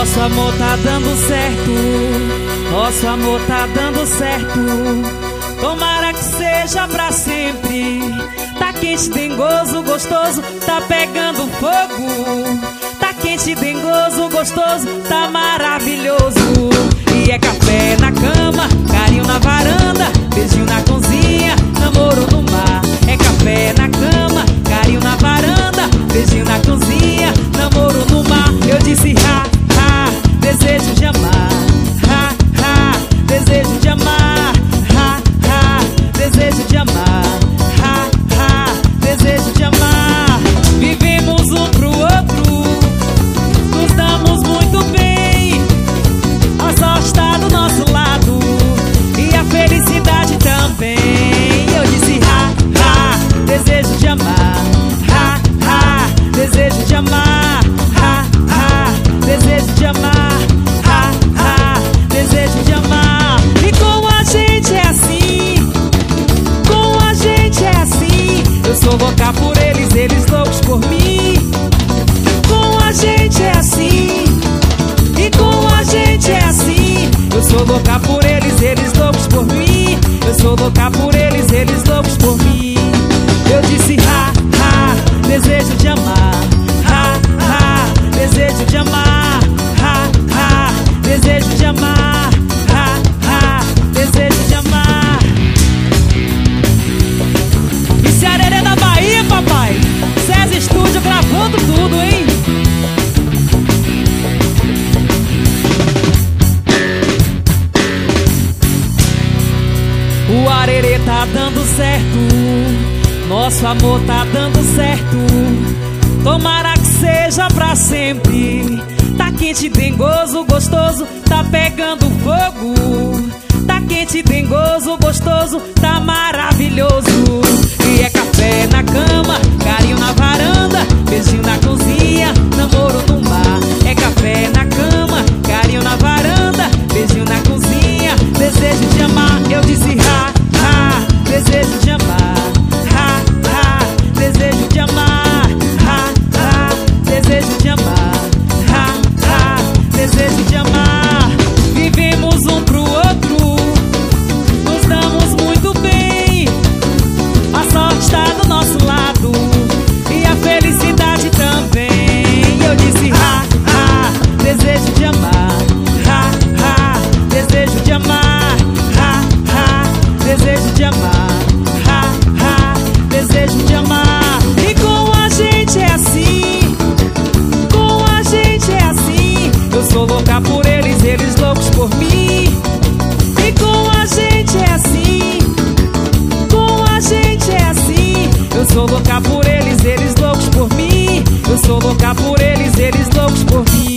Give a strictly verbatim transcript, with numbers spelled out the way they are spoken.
Nosso amor tá dando certo, nosso amor tá dando certo. Tomara que seja pra sempre. Tá quente, dengoso, gostoso, tá pegando fogo. Tá quente, dengoso, gostoso, tá maravilhoso. E é café na cama, carinho na varanda, beijinho na cozinha, namoro no mar. É café na cama, carinho na varanda, beijinho na cozinha, namoro no mar. Eu disse ha, ha, desejo de amar. Ha, ha, desejo de amar. Ha, ha, desejo de amar. Ha, ha, desejo de amar. Vivemos um pro outro, nos damos muito bem. A sorte está do nosso lado e a felicidade também. Eu disse ha, ha, desejo de amar. Ha, ha, desejo de amar. Ha, ha, desejo de amar. Ha, ha, desejo de amar. E com a gente é assim, com a gente é assim. Eu sou louca por eles, eles loucos por mim. Com a gente é assim, e com a gente é assim. Eu sou louca por eles, eles loucos por mim. Eu sou louca por eles, eles loucos por mim. Eu disse ha, ha, desejo de amar. Ha, ha, desejo de amar. Ha, ha, desejo de amar. Ha, ha, desejo de amar. Isso é Arerê da Bahia, papai. César Estúdio gravando tudo, hein? O Arerê tá dando certo, nosso amor tá dando certo. Tomara que seja pra sempre. Tá quente, dengoso, gostoso, tá pegando fogo. Tá quente, dengoso, gostoso, tá maravilhoso. E é café na cama, carinho na varanda, beijinho na cozinha, namoro no mar. É café na cama, carinho na varanda, beijinho na cozinha, desejo de amar. Eu disse ha, ha, desejo de amar. Ha, ha, desejo de amar. Ha, ha, desejo de amar. Ha, ha, desejo de amar. Vivemos um pro outro, nos damos muito bem. A sorte está do nosso lado e a felicidade também. Eu disse ha, ha, desejo de amar. Ha, ha, desejo de amar. Ha, ha, desejo de amar. Ha, ha, desejo de amar. E com a gente é assim, com a gente é assim. Eu sou louca por eles, eles loucos por mim. E com a gente é assim, com a gente é assim. Eu sou louca por eles, eles loucos por mim. Eu sou louca por eles, eles loucos por mim.